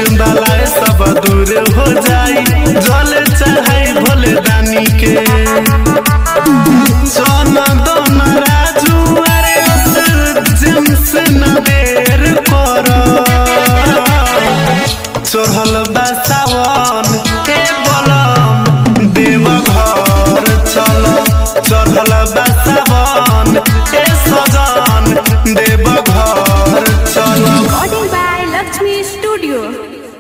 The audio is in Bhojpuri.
बलाए सब दूर हो जाई जल चढ़ाई भोले दानी के सोना दोना राजू अरे जिनस न देर करो चढ़ल बा सावन के बलम देव घर चल चढ़ल बा सावन के सजन देव घर चल Recording by Lakshmi Studio.